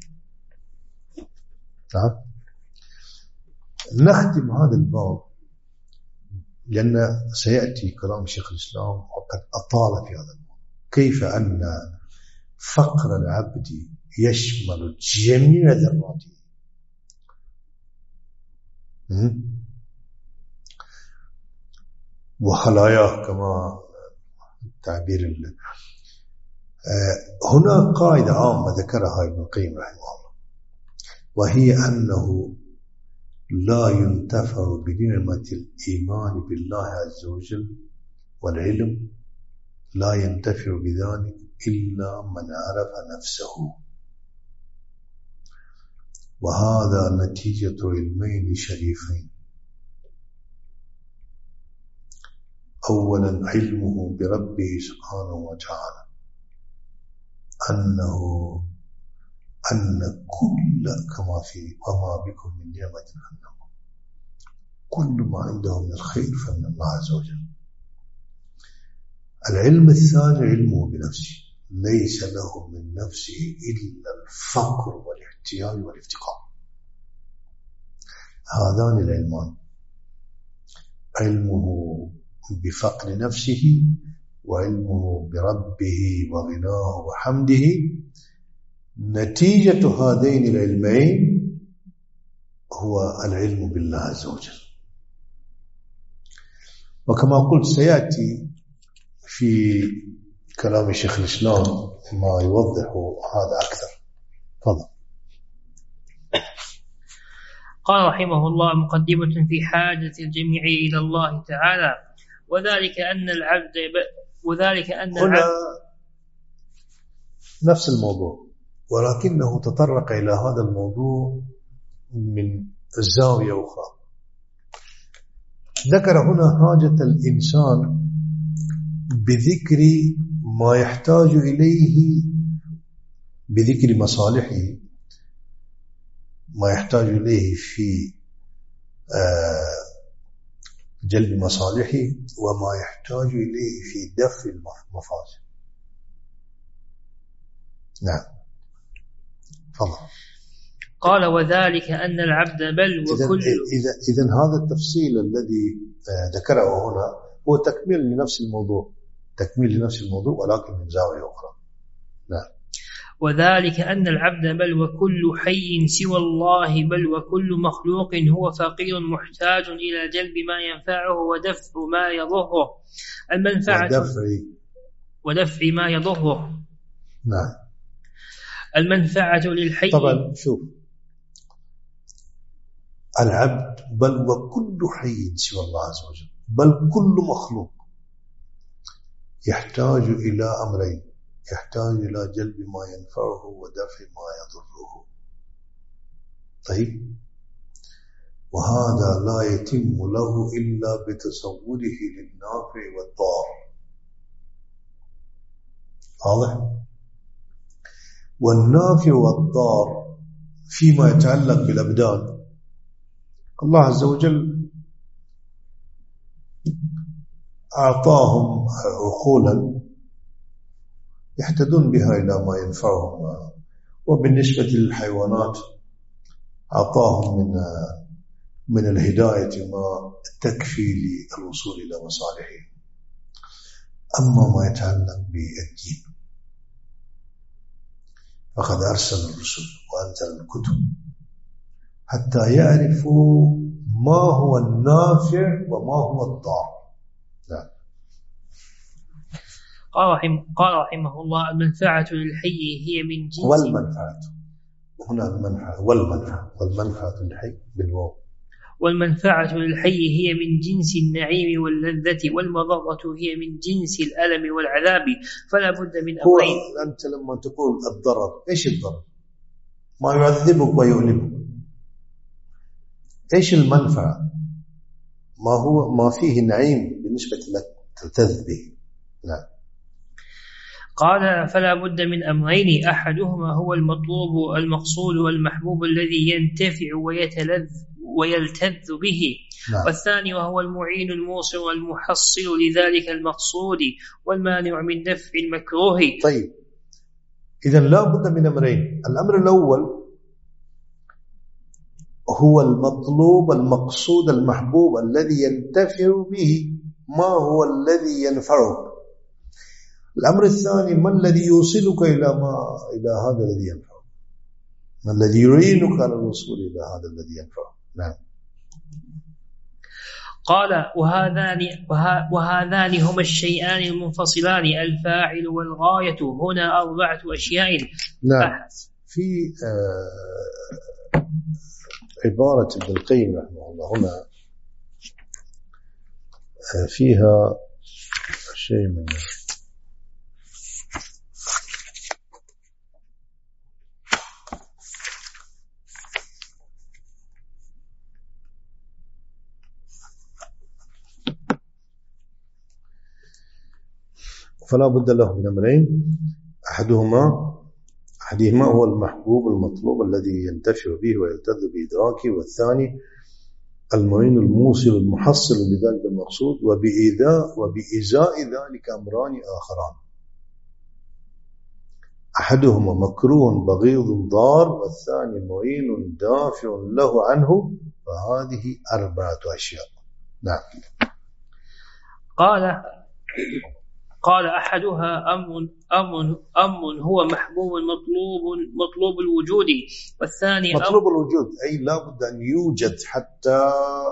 نختم هذا الباب لأن سيأتي كلام شيخ الإسلام وقد أطال في هذا الباب، كيف أن فقر العبد يشمل جميع ذراته وخلاياه كما تعبير الله. هنا قاعدة عامة ذكرها ابن القيم رحمه الله، وهي أنه لا ينتفع بنعمة الإيمان بالله عز وجل والعلم، لا ينتفع بذلك إلا من عرف نفسه. وهذا نتيجة علمين شريفين: أولا علمه بربه سبحانه وتعالى أنه أن كل كما في وما بكم من نعمة فمن كل ما عنده من الخير فمن الله عز وجل. العلم الثاني علمه بنفسه، ليس له من نفسه إلا الفقر والاحتياج والافتقار. هذان العلمان، علمه بفقر نفسه وعلمه بربه وغناه وحمده، نتيجة هذين العلمين هو العلم بالله عز وجل. وكما قلت سيأتي في كلام شيخ الإسلام ما يوضح هذا أكثر. تفضل. قال رحمه الله: مقدمة في حاجة الجميع إلى الله تعالى، وذلك أن العبد وذلك أن هنا العبد نفس الموضوع، ولكنه تطرق إلى هذا الموضوع من زاوية أخرى. ذكر هنا حاجة الإنسان بذكر ما يحتاج إليه، بذكر مصالحه، ما يحتاج إليه في جلب مصالحه وما يحتاج إليه في دفع المفاسد. نعم. فضل. قال: وذلك أن العبد بل وكل إذا إذا هذا التفصيل الذي ذكره هنا هو تكميل لنفس الموضوع، تكميل لنفس الموضوع ولكن من زاوية أخرى. نعم. وذلك أن العبد بل وكل حي سوى الله بل وكل مخلوق هو فقير محتاج إلى جلب ما ينفعه ودفع ما يضره، المنفعة ودفع ودفع ما يضره. نعم. المنفعة للحي. طبعا شوف، العبد بل وكل حي سوى الله عز وجل، بل كل مخلوق يحتاج إلى أمرين: يحتاج إلى جلب ما ينفعه ودفع ما يضره. طيب، وهذا لا يتم له إلا بتصوره للنافع والضار. واضح؟ والنافع والضار فيما يتعلق بالأبدان، الله عز وجل أعطاهم عقولا يحتدون بها إلى ما ينفعهم. وبالنسبة للحيوانات أعطاهم من من الهداية ما تكفي للوصول إلى مصالحهم. أما ما يتعلق بالدين فقد أرسل الرسل وأنزل الكتب حتى يعرفوا ما هو النافع وما هو الضار. نعم. قال رحمه, قال رحمه الله: المنفعة للحي هي من جنس. والمنفعة هنا المنفعة والمنفعة والمنفعة للحي بالواو. والمنفعة للحي هي من جنس النعيم واللذة، والمضرة هي من جنس الألم والعذاب، فلا بد من أمرين. أنت لما تقول الضرر، إيش الضرر؟ ما يعذبك ويؤلمك. إيش المنفعة؟ ما هو ما فيه نعيم بالنسبة لك تلتذ به. نعم. قال: فلا بد من أمرين، أحدهما هو المطلوب المقصود والمحبوب الذي ينتفع ويتلذ ويلتذ به. نعم. والثاني وهو المعين الموصل والمحصل لذلك المقصود والمانع من دفع المكروه. طيب، إذا لا بد من أمرين. الأمر الأول هو المطلوب المقصود المحبوب الذي ينتفع به، ما هو الذي ينفعك. الأمر الثاني ما الذي يوصلك إلى ما إلى هذا الذي ينفعك، ما الذي يعينك على الوصول إلى هذا الذي ينفعك. نعم. قال: وهذان وهذان هما الشيئان المنفصلان، الفاعل والغاية. هنا أربعة أشياء. نعم. في آه عبارة ابن القيم رحمه الله هنا آه فيها شيء من فلا بد له من أمرين، أحدهما أحدهما هو المحبوب المطلوب الذي ينتفع به ويلتذ بإدراكه، والثاني المعين الموصل المحصل لذلك المقصود، وبإيذاء وبإزاء ذلك أمران آخران، أحدهما مكروه بغيض ضار، والثاني معين دافع له عنه، فهذه أربعة أشياء. نعم. قال قال أحدها أمر, أمر, أمر هو محبوب مطلوب مطلوب الوجود، والثاني مطلوب الوجود أي لا بد أن يوجد حتى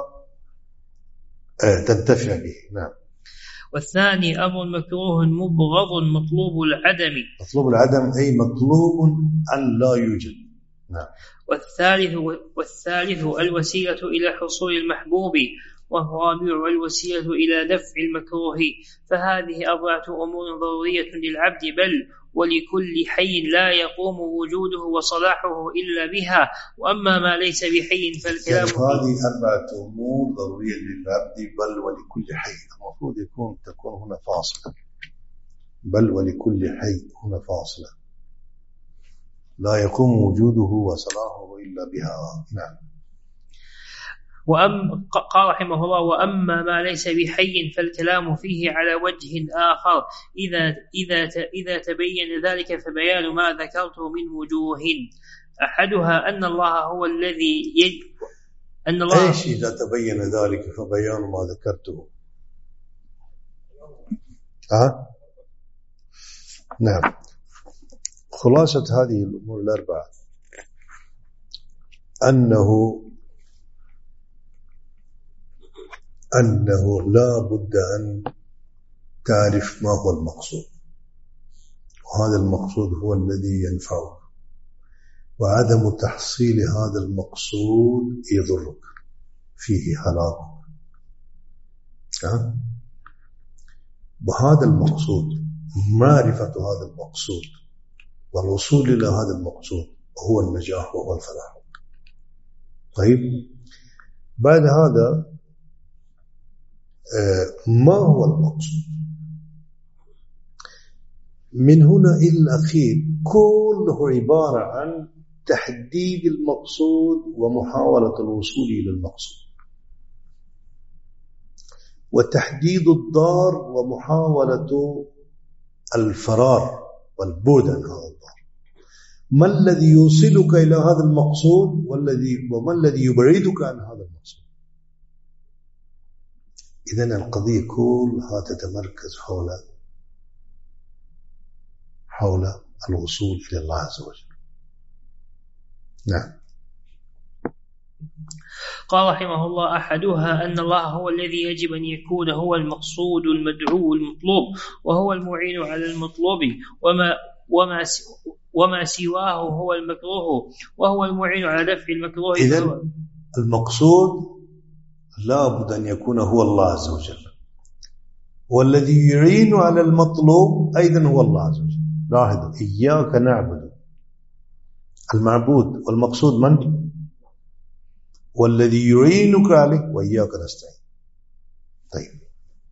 تنتفع به. نعم. والثاني أمر مكروه مبغض مطلوب العدم. مطلوب العدم أي مطلوب أن لا يوجد. نعم. والثالث والثالث الوسيلة إلى حصول المحبوب، والرابع الوسيلة إلى دفع المكروه. فهذه أربعة أمور ضرورية للعبد، بل ولكل حي لا يقوم وجوده وصلاحه إلا بها. وأما ما ليس بحي فالكلام فيه. هذه أربعة أمور ضرورية للعبد بل ولكل حي، المفروض يكون تكون هنا فاصلة، بل ولكل حي هنا فاصلة، لا يقوم وجوده وصلاحه إلا بها. نعم. وأم قال رحمه الله: وأما ما ليس بحي فالكلام فيه على وجه آخر، إذا إذا إذا تبين ذلك فبيان ما ذكرته من وجوه. أحدها أن الله هو الذي يج... أن الله إيش إذا تبين ذلك فبيان ما ذكرته. أه؟ نعم. خلاصة هذه الأمور الأربعة أنه أنه لا بد أن تعرف ما هو المقصود، وهذا المقصود هو الذي ينفعك، وعدم تحصيل هذا المقصود يضرك، فيه هلاك. وهذا المقصود، معرفة هذا المقصود والوصول إلى هذا المقصود هو النجاح وهو الفلاح. طيب، بعد هذا ما هو المقصود؟ من هنا إلى الأخير كله عبارة عن تحديد المقصود ومحاولة الوصول إلى المقصود، وتحديد الضار ومحاولة الفرار والبعد عن هذا الضار، ما الذي يوصلك إلى هذا المقصود والذي وما الذي يبعدك عن هذا المقصود. إذن القضية كلها تتمركز حول حول الوصول إلى الله عز وجل. نعم. قال رحمه الله: أحدها أن الله هو الذي يجب أن يكون هو المقصود المدعو المطلوب، وهو المعين على المطلوب، وما وما وما سواه هو المكروه، وهو المعين على دفع المكروه. إذن المقصود لا بد أن يكون هو الله عز وجل، والذي يعين على المطلوب أيضا هو الله عز وجل. لاحظوا: إياك نعبد، المعبود والمقصود من؟ والذي يعينك عليه، وإياك نستعين. طيب،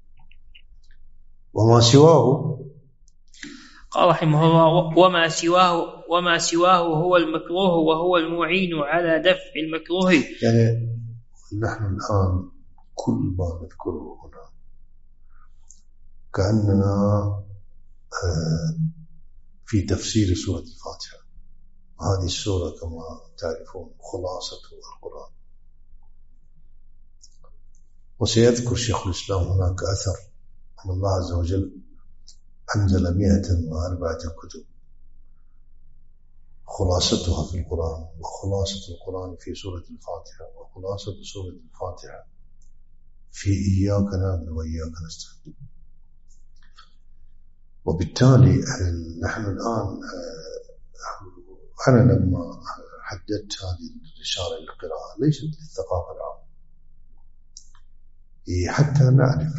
وما سواه؟ قال رحمه الله: وما سواه وما سواه هو المكروه، وهو المعين على دفع المكروه. يعني نحن الآن كل ما نذكره هنا كأننا في تفسير سورة الفاتحة. هذه السورة كما تعرفون خلاصة القرآن. وسيذكر شيخ الإسلام هناك أثر أن الله عز وجل أنزل مئة وأربعة كتب خلاصتها في القرآن، وخلاصة القرآن في سورة الفاتحة، وخلاصة سورة الفاتحة في إياك نعبد وإياك نستعين. وبالتالي نحن الآن، أنا لما حددت هذه الرسالة للقراءة ليست للثقافة العامة، حتى نعرف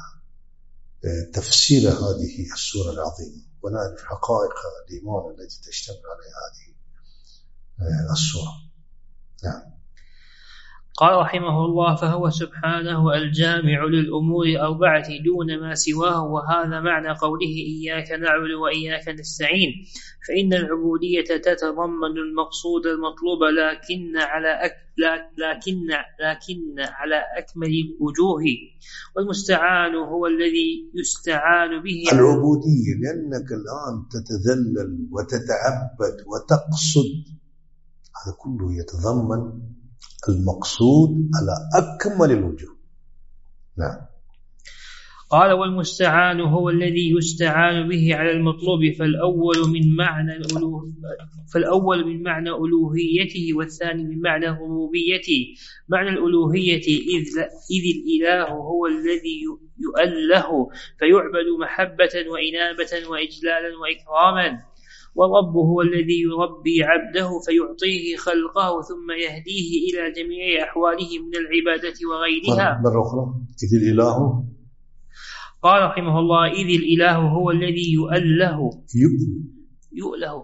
تفسير هذه السورة العظيمة ونعرف حقائق الإيمان التي تشتمل عليها هذه السورة. نعم. قال رحمه الله: فهو سبحانه الجامع للأمور الأربعة دون ما سواه، وهذا معنى قوله إياك نعبد وإياك نستعين، فإن العبودية تتضمن المقصود المطلوب، لكن على أك... لكن لكن على أكمل الوجوه، والمستعان هو الذي يستعان به. العبودية لأنك الآن تتذلل وتتعبد وتقصد، هذا كله يتضمن المقصود على أكمل الوجوه. نعم. قال: والمستعان هو الذي يستعان به على المطلوب، فالأول من معنى الألوه فالأول من معنى ألوهيته، والثاني من معنى ربوبيته. معنى الألوهية إذ, إذ الإله هو الذي يؤله فيعبد محبة وإنابة وإجلالا وإكراما، والرب هو الذي يربي عبده فيعطيه خلقه ثم يهديه إلى جميع أحواله من العبادة وغيرها. مرة أخرى: إذ الإله. قال رحمه الله: إذ الإله هو الذي يؤله يؤله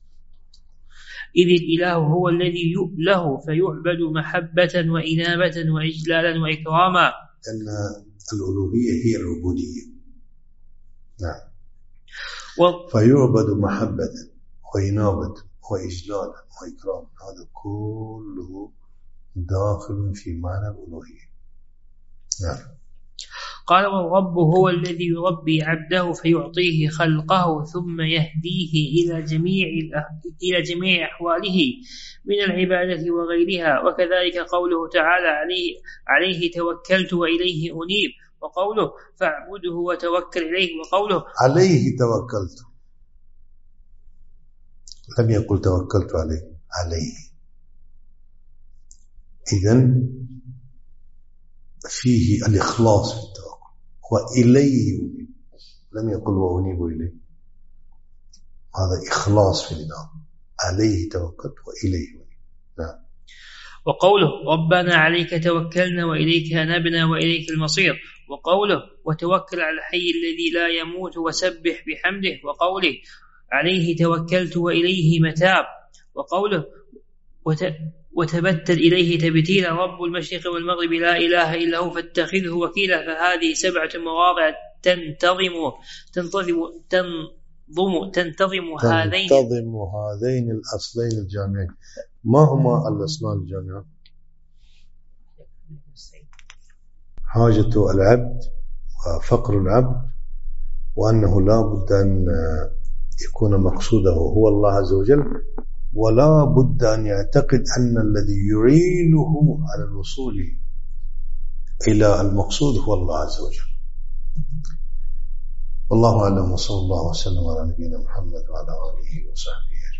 إذ الإله هو الذي يؤله فيعبد محبة وإنابة وإجلالا وإكراما. أن الألوهية هي العبودية. نعم. و... فيعبد محبة وإنابة وإجلالا وإكراما، هذا كله داخل في معنى الألوهية. نعم. قال: والرب هو الذي يربي عبده فيعطيه خلقه ثم يهديه إلى جميع إلى جميع أحواله من العبادة وغيرها. وكذلك قوله تعالى: عليه عليه توكلت وإليه أنيب، وقوله فاعبده وتوكل إليه، وقوله عليه توكلت، لم يقل توكلت عليه، عليه. إذن فيه الإخلاص في التوكل. وإليه أنيب، لم يقل وأنيب إليه، هذا إخلاص في الإنابة. عليه توكلت وإليه أنيب. نعم. وقوله ربنا عليك توكلنا وإليك أنبنا وإليك المصير، وقوله وتوكل على الحي الذي لا يموت وسبح بحمده، وقوله عليه توكلت وإليه متاب، وقوله وت... وتبتل إليه تبتيلا، رب المشرق والمغرب لا إله إلا هو فاتخذه وكيلا. فهذه سبعة مواضع تنتظم تنتظم تنظم تنتظم هذين تنتظم هذين الأصلين الجامعين. ما هما الأصلان الجامعين؟ حاجة العبد وفقر العبد، وأنه لا بد أن يكون مقصوده هو الله عز وجل، ولا بد أن يعتقد أن الذي يعينه على الوصول إلى المقصود هو الله عز وجل. والله أعلم، وصلى الله وسلم على نبينا محمد وعلى آله وصحبه أجمعين.